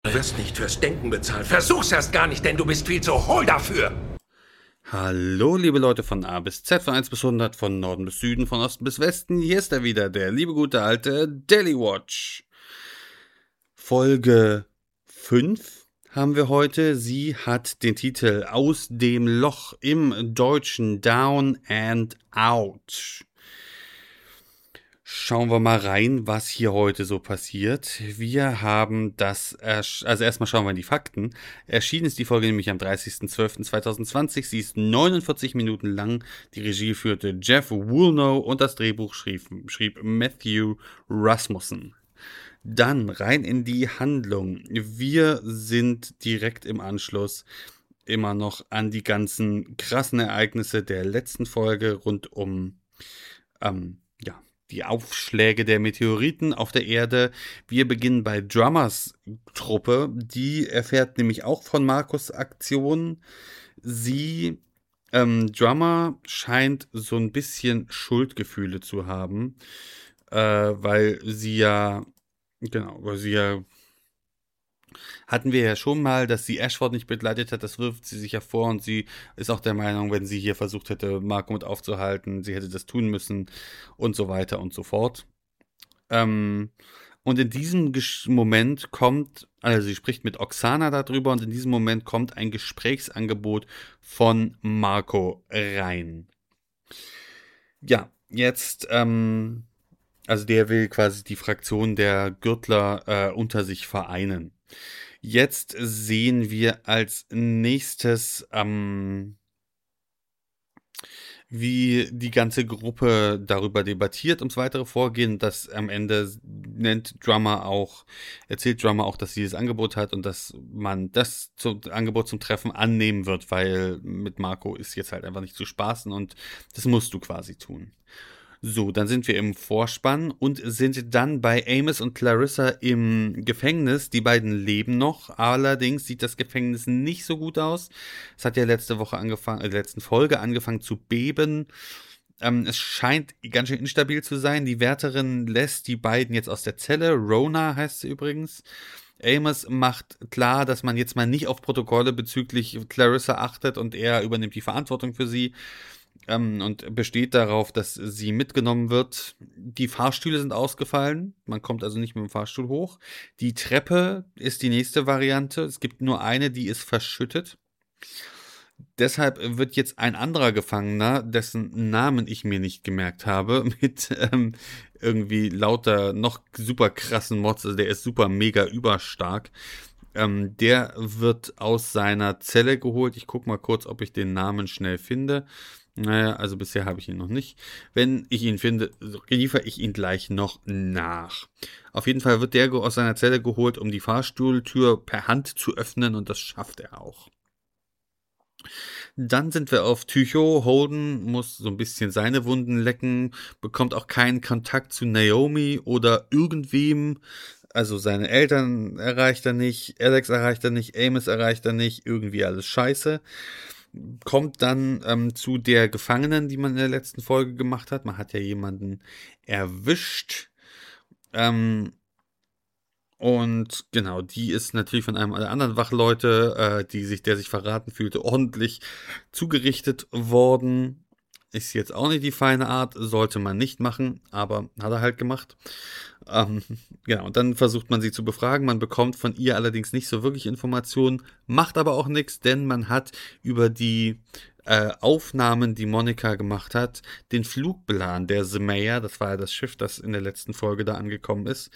Du wirst nicht fürs Denken bezahlt. Versuch's erst gar nicht, denn du bist viel zu hohl dafür. Hallo liebe Leute von A bis Z, von 1 bis 100, von Norden bis Süden, von Osten bis Westen. Hier ist er wieder, der liebe gute alte Daily Watch. Folge 5 haben wir heute. Sie hat den Titel Aus dem Loch, im Deutschen Down and Out. Schauen wir mal rein, was hier heute so passiert. Wir haben also erstmal schauen wir in die Fakten. Erschienen ist die Folge nämlich am 30.12.2020. Sie ist 49 Minuten lang. Die Regie führte Jeff Woolnough und das Drehbuch schrieb Matthew Rasmussen. Dann rein in die Handlung. Wir sind direkt im Anschluss immer noch an die ganzen krassen Ereignisse der letzten Folge rund um die Aufschläge der Meteoriten auf der Erde. Wir beginnen bei Drummers Truppe. Die erfährt nämlich auch von Marcus' Aktion. Drummer scheint so ein bisschen Schuldgefühle zu haben, weil sie ja hatten wir ja schon mal, dass sie Ashford nicht begleitet hat, das wirft sie sich ja vor und sie ist auch der Meinung, wenn sie hier versucht hätte, Marco mit aufzuhalten, sie hätte das tun müssen und so weiter und so fort. Und in diesem Moment also sie spricht mit Oksana darüber und in diesem Moment kommt ein Gesprächsangebot von Marco rein. Ja, jetzt, also der will quasi die Fraktion der Gürtler unter sich vereinen. Jetzt sehen wir als nächstes, wie die ganze Gruppe darüber debattiert ums weitere Vorgehen. Das am Ende erzählt Drummer auch, dass sie das Angebot hat und dass man das Angebot zum Treffen annehmen wird, weil mit Marco ist jetzt halt einfach nicht zu spaßen und das musst du quasi tun. So, dann sind wir im Vorspann und sind dann bei Amos und Clarissa im Gefängnis. Die beiden leben noch, allerdings sieht das Gefängnis nicht so gut aus. Es hat ja letzten Folge angefangen zu beben. Es scheint ganz schön instabil zu sein. Die Wärterin lässt die beiden jetzt aus der Zelle. Rona heißt sie übrigens. Amos macht klar, dass man jetzt mal nicht auf Protokolle bezüglich Clarissa achtet und er übernimmt die Verantwortung für sie. Und besteht darauf, dass sie mitgenommen wird. Die Fahrstühle sind ausgefallen. Man kommt also nicht mit dem Fahrstuhl hoch. Die Treppe ist die nächste Variante. Es gibt nur eine, die ist verschüttet. Deshalb wird jetzt ein anderer Gefangener, dessen Namen ich mir nicht gemerkt habe, mit irgendwie lauter noch super krassen Mods, also der ist super mega überstark. Der wird aus seiner Zelle geholt. Ich gucke mal kurz, ob ich den Namen schnell finde. Naja, also bisher habe ich ihn noch nicht. Wenn ich ihn finde, liefere ich ihn gleich noch nach. Auf jeden Fall wird der aus seiner Zelle geholt, um die Fahrstuhltür per Hand zu öffnen und das schafft er auch. Dann sind wir auf Tycho. Holden muss so ein bisschen seine Wunden lecken, bekommt auch keinen Kontakt zu Naomi oder irgendwem. Also seine Eltern erreicht er nicht, Alex erreicht er nicht, Amos erreicht er nicht, irgendwie alles scheiße. Kommt dann zu der Gefangenen, die man in der letzten Folge gemacht hat. Man hat ja jemanden erwischt. Und genau, die ist natürlich von einem der anderen Wachleute, der sich verraten fühlte, ordentlich zugerichtet worden. Ist jetzt auch nicht die feine Art, sollte man nicht machen, aber hat er halt gemacht. Genau, und dann versucht man sie zu befragen. Man bekommt von ihr allerdings nicht so wirklich Informationen, macht aber auch nichts, denn man hat über die Aufnahmen, die Monica gemacht hat, den Flugplan der Zemaya, das war ja das Schiff, das in der letzten Folge da angekommen ist,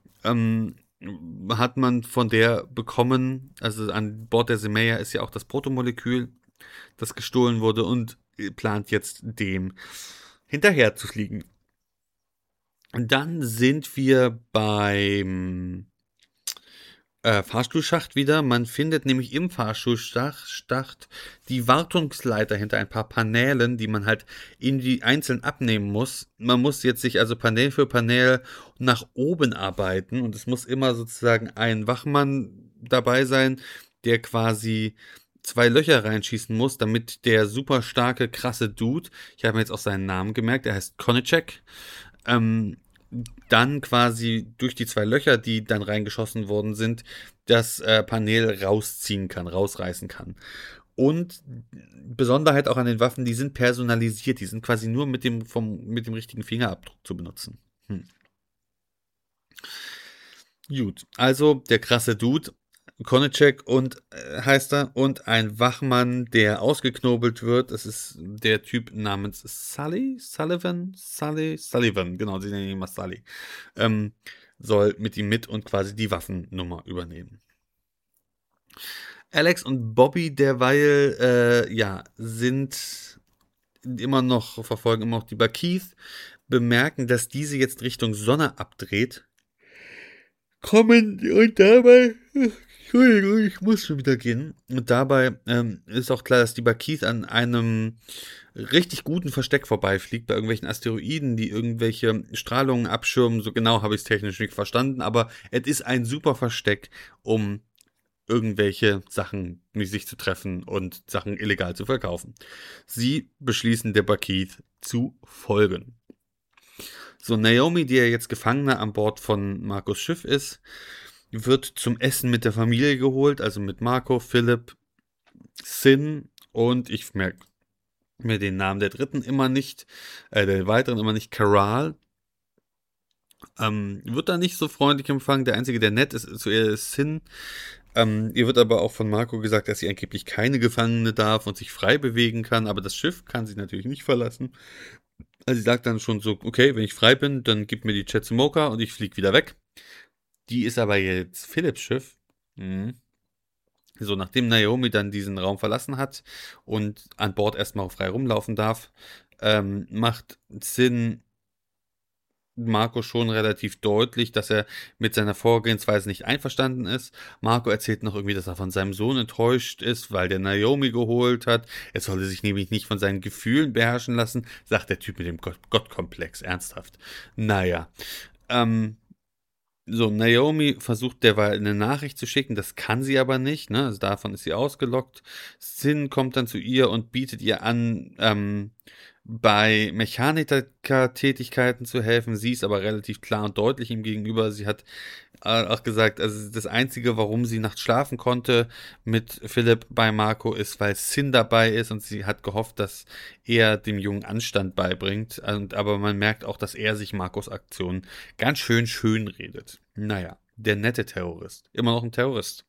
hat man von der bekommen. Also an Bord der Zemaya ist ja auch das Protomolekül, das gestohlen wurde und plant jetzt dem hinterher zu fliegen. Und dann sind wir beim Fahrstuhlschacht wieder. Man findet nämlich im Fahrstuhlschacht die Wartungsleiter hinter ein paar Paneelen, die man halt einzeln abnehmen muss. Man muss jetzt sich also Panel für Panel nach oben arbeiten und es muss immer sozusagen ein Wachmann dabei sein, der quasi 2 Löcher reinschießen muss, damit der super starke, krasse Dude, ich habe mir jetzt auch seinen Namen gemerkt, er heißt Konicek, dann quasi durch die 2 Löcher, die dann reingeschossen worden sind, das Panel rausziehen kann, rausreißen kann. Und Besonderheit auch an den Waffen, die sind personalisiert, die sind quasi nur mit dem richtigen Fingerabdruck zu benutzen. Gut, also der krasse Dude, Konitschek und heißt er, und ein Wachmann, der ausgeknobelt wird. Das ist der Typ namens Sullivan, genau, sie nennen ihn immer Sully. Soll mit ihm mit und quasi die Waffennummer übernehmen. Alex und Bobby derweil, sind verfolgen immer noch die Keith, bemerken, dass diese jetzt Richtung Sonne abdreht, kommen und dabei, Entschuldigung, ich muss schon wieder gehen, und dabei ist auch klar, dass die Keith an einem richtig guten Versteck vorbeifliegt, bei irgendwelchen Asteroiden, die irgendwelche Strahlungen abschirmen. So genau habe ich es technisch nicht verstanden, aber es ist ein super Versteck, um irgendwelche Sachen mit sich zu treffen und Sachen illegal zu verkaufen. Sie beschließen, der Keith zu folgen. So, Naomi, die ja jetzt Gefangene an Bord von Marcos Schiff ist, wird zum Essen mit der Familie geholt, also mit Marco, Philipp, Sin, und ich merke mir den Namen der dritten immer nicht, der weiteren immer nicht, Caral. Wird da nicht so freundlich empfangen. Der Einzige, der nett ist, ist Sin. Ihr wird aber auch von Marco gesagt, dass sie angeblich keine Gefangene darf und sich frei bewegen kann, aber das Schiff kann sie natürlich nicht verlassen. Also sie sagt dann schon so, okay, wenn ich frei bin, dann gib mir die Chetsumoka und ich fliege wieder weg. Die ist aber jetzt Philipps Schiff. So, nachdem Naomi dann diesen Raum verlassen hat und an Bord erstmal frei rumlaufen darf, macht Sin Marco schon relativ deutlich, dass er mit seiner Vorgehensweise nicht einverstanden ist. Marco erzählt noch irgendwie, dass er von seinem Sohn enttäuscht ist, weil der Naomi geholt hat. Er solle sich nämlich nicht von seinen Gefühlen beherrschen lassen, sagt der Typ mit dem Gottkomplex, ernsthaft. Naja, so, Naomi versucht derweil eine Nachricht zu schicken, das kann sie aber nicht, ne? Also davon ist sie ausgelockt. Sin kommt dann zu ihr und bietet ihr an, bei Mechanikertätigkeiten zu helfen. Sie ist aber relativ klar und deutlich ihm gegenüber. Sie hat auch gesagt, also das Einzige, warum sie nachts schlafen konnte mit Philipp bei Marco, ist, weil Sin dabei ist, und sie hat gehofft, dass er dem Jungen Anstand beibringt. Aber man merkt auch, dass er sich Marcos Aktion ganz schön redet. Naja, der nette Terrorist. Immer noch ein Terrorist.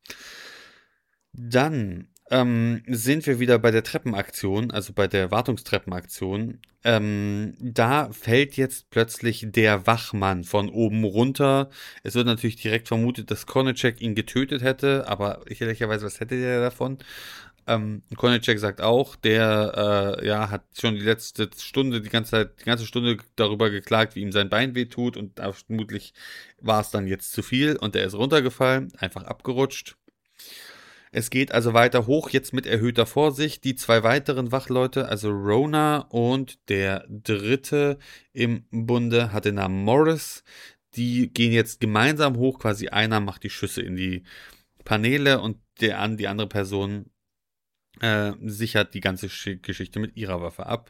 Dann sind wir wieder bei der Treppenaktion, also bei der Wartungstreppenaktion. Da fällt jetzt plötzlich der Wachmann von oben runter. Es wird natürlich direkt vermutet, dass Konitschek ihn getötet hätte, aber ehrlicherweise, was hätte der davon? Konitschek sagt auch, der hat schon die ganze Stunde darüber geklagt, wie ihm sein Bein wehtut, und vermutlich war es dann jetzt zu viel und er ist runtergefallen, einfach abgerutscht. Es geht also weiter hoch, jetzt mit erhöhter Vorsicht. Die 2 weiteren Wachleute, also Rona und der dritte im Bunde, hat den Namen Morris. Die gehen jetzt gemeinsam hoch, quasi einer macht die Schüsse in die Paneele und die andere Person sichert die ganze Geschichte mit ihrer Waffe ab.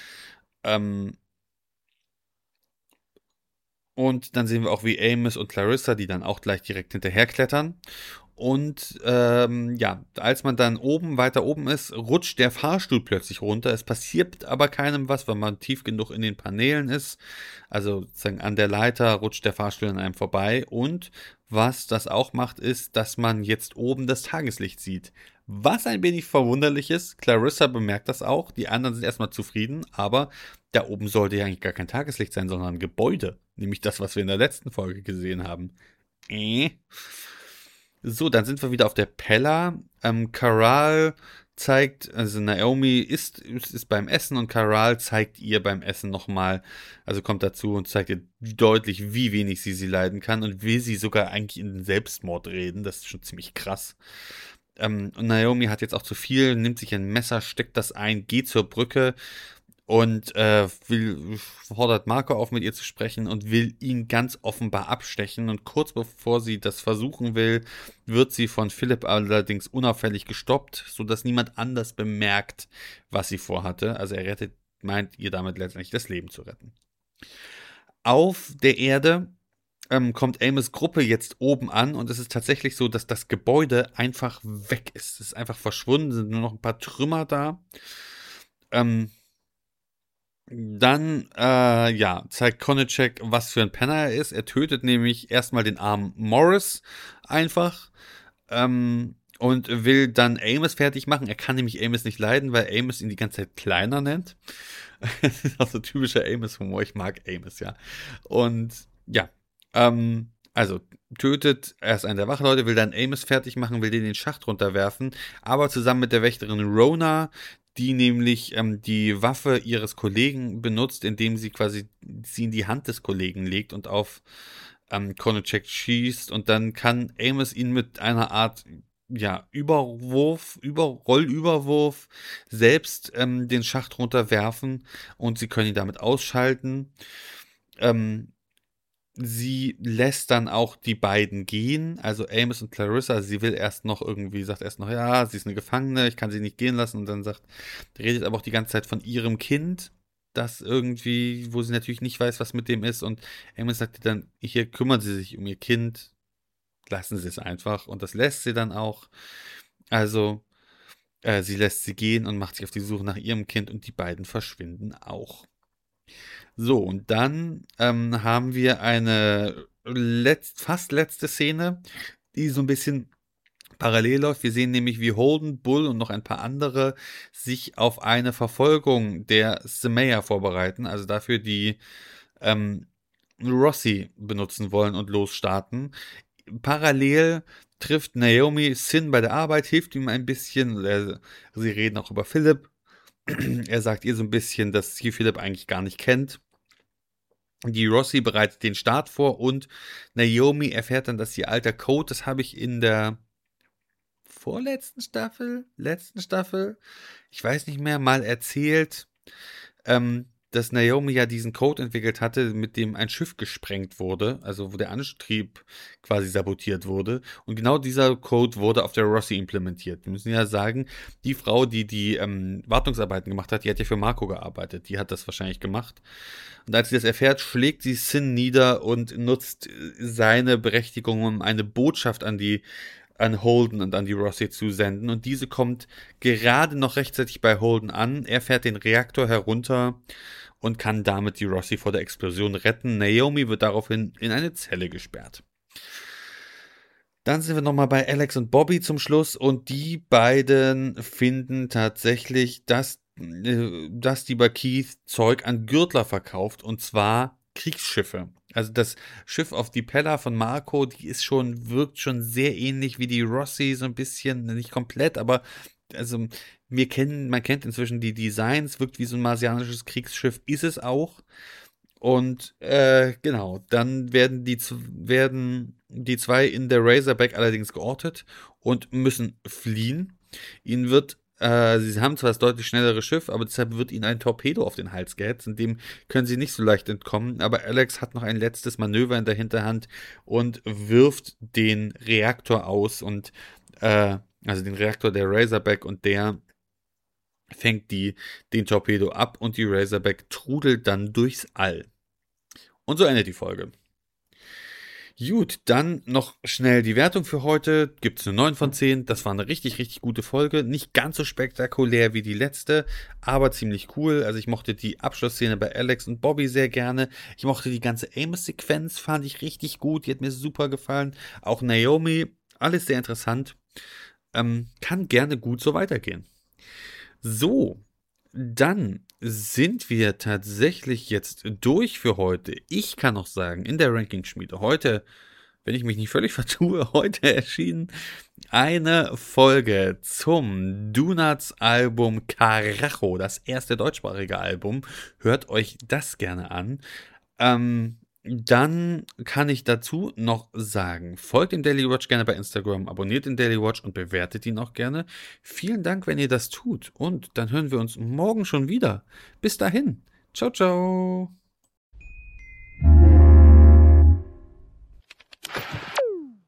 Und dann sehen wir auch, wie Amos und Clarissa, die dann auch gleich direkt hinterherklettern. Und als man dann weiter oben ist, rutscht der Fahrstuhl plötzlich runter. Es passiert aber keinem was, weil man tief genug in den Paneelen ist. Also sozusagen an der Leiter rutscht der Fahrstuhl an einem vorbei. Und was das auch macht, ist, dass man jetzt oben das Tageslicht sieht. Was ein wenig verwunderlich ist. Clarissa bemerkt das auch. Die anderen sind erstmal zufrieden, aber da oben sollte ja eigentlich gar kein Tageslicht sein, sondern ein Gebäude. Nämlich das, was wir in der letzten Folge gesehen haben. So, dann sind wir wieder auf der Pella. Caral zeigt, also Naomi ist beim Essen und Caral zeigt ihr beim Essen nochmal, also kommt dazu und zeigt ihr deutlich, wie wenig sie leiden kann und will sie sogar eigentlich in den Selbstmord reden. Das ist schon ziemlich krass. Und Naomi hat jetzt auch zu viel, nimmt sich ein Messer, steckt das ein, geht zur Brücke und fordert Marco auf, mit ihr zu sprechen und will ihn ganz offenbar abstechen. Und kurz bevor sie das versuchen will, wird sie von Philipp allerdings unauffällig gestoppt, sodass niemand anders bemerkt, was sie vorhatte. Also er meint ihr damit letztendlich das Leben zu retten. Auf der Erde kommt Amos Gruppe jetzt oben an und es ist tatsächlich so, dass das Gebäude einfach weg ist. Es ist einfach verschwunden, sind nur noch ein paar Trümmer da. Ähm, Dann, ja, zeigt Konitschek, was für ein Penner er ist. Er tötet nämlich erstmal den armen Morris einfach und will dann Amos fertig machen. Er kann nämlich Amos nicht leiden, weil Amos ihn die ganze Zeit kleiner nennt. Das ist auch so typischer Amos-Humor. Ich mag Amos, ja. Und ja, also tötet erst einen der Wachleute, will dann Amos fertig machen, will den Schacht runterwerfen, aber zusammen mit der Wächterin Rona, die nämlich die Waffe ihres Kollegen benutzt, indem sie quasi sie in die Hand des Kollegen legt und auf Konitschek schießt und dann kann Amos ihn mit einer Art ja, Rollüberwurf selbst den Schacht runterwerfen und sie können ihn damit ausschalten. Ähm, Sie lässt dann auch die beiden gehen, also Amos und Clarissa. Sie will erst noch irgendwie, sagt erst noch, ja, sie ist eine Gefangene, ich kann sie nicht gehen lassen. Und dann redet aber auch die ganze Zeit von ihrem Kind, das irgendwie, wo sie natürlich nicht weiß, was mit dem ist. Und Amos sagt ihr dann, hier kümmern sie sich um ihr Kind, lassen sie es einfach. Und das lässt sie dann auch. Also, sie lässt sie gehen und macht sich auf die Suche nach ihrem Kind und die beiden verschwinden auch. So, und dann haben wir eine fast letzte Szene, die so ein bisschen parallel läuft. Wir sehen nämlich, wie Holden, Bull und noch ein paar andere sich auf eine Verfolgung der Semaya vorbereiten, also dafür die Rossi benutzen wollen und losstarten. Parallel trifft Naomi Sin bei der Arbeit, hilft ihm ein bisschen. Sie reden auch über Philipp. Er sagt ihr so ein bisschen, dass sie Philipp eigentlich gar nicht kennt. Die Rossi bereitet den Start vor und Naomi erfährt dann, dass ihr alter Code, das habe ich in der letzten Staffel, ich weiß nicht mehr, mal erzählt, dass Naomi ja diesen Code entwickelt hatte, mit dem ein Schiff gesprengt wurde, also wo der Antrieb quasi sabotiert wurde. Und genau dieser Code wurde auf der Rossi implementiert. Wir müssen ja sagen, die Frau, die Wartungsarbeiten gemacht hat, die hat ja für Marco gearbeitet. Die hat das wahrscheinlich gemacht. Und als sie das erfährt, schlägt sie Sin nieder und nutzt seine Berechtigung, um eine Botschaft an Holden und an die Rossi zu senden. Und diese kommt gerade noch rechtzeitig bei Holden an. Er fährt den Reaktor herunter und kann damit die Rossi vor der Explosion retten. Naomi wird daraufhin in eine Zelle gesperrt. Dann sind wir nochmal bei Alex und Bobby zum Schluss und die beiden finden tatsächlich, dass die bei Keith Zeug an Gürtler verkauft und zwar Kriegsschiffe. Also das Schiff auf die Pella von Marco, wirkt schon sehr ähnlich wie die Rossi, so ein bisschen, nicht komplett, aber also man kennt inzwischen die Designs, wirkt wie so ein marsianisches Kriegsschiff, ist es auch. Und genau, dann werden die zwei in der Razorback allerdings geortet und müssen fliehen. Sie haben zwar das deutlich schnellere Schiff, aber deshalb wird ihnen ein Torpedo auf den Hals gehetzt, und dem können sie nicht so leicht entkommen. Aber Alex hat noch ein letztes Manöver in der Hinterhand und wirft den Reaktor aus also den Reaktor der Razorback, und der fängt den Torpedo ab und die Razorback trudelt dann durchs All. Und so endet die Folge. Gut, dann noch schnell die Wertung für heute. Gibt es eine 9 von 10. Das war eine richtig, richtig gute Folge. Nicht ganz so spektakulär wie die letzte, aber ziemlich cool. Also ich mochte die Abschlussszene bei Alex und Bobby sehr gerne. Ich mochte die ganze Amos-Sequenz, fand ich richtig gut. Die hat mir super gefallen. Auch Naomi, alles sehr interessant. Kann gerne gut so weitergehen. So, dann sind wir tatsächlich jetzt durch für heute. Ich kann noch sagen, in der Ranking-Schmiede heute, wenn ich mich nicht völlig vertue, heute erschien eine Folge zum Donuts-Album Carajo, das erste deutschsprachige Album. Hört euch das gerne an. Dann kann ich dazu noch sagen, folgt dem Daily Watch gerne bei Instagram, abonniert den Daily Watch und bewertet ihn auch gerne. Vielen Dank, wenn ihr das tut. Und dann hören wir uns morgen schon wieder. Bis dahin. Ciao, ciao.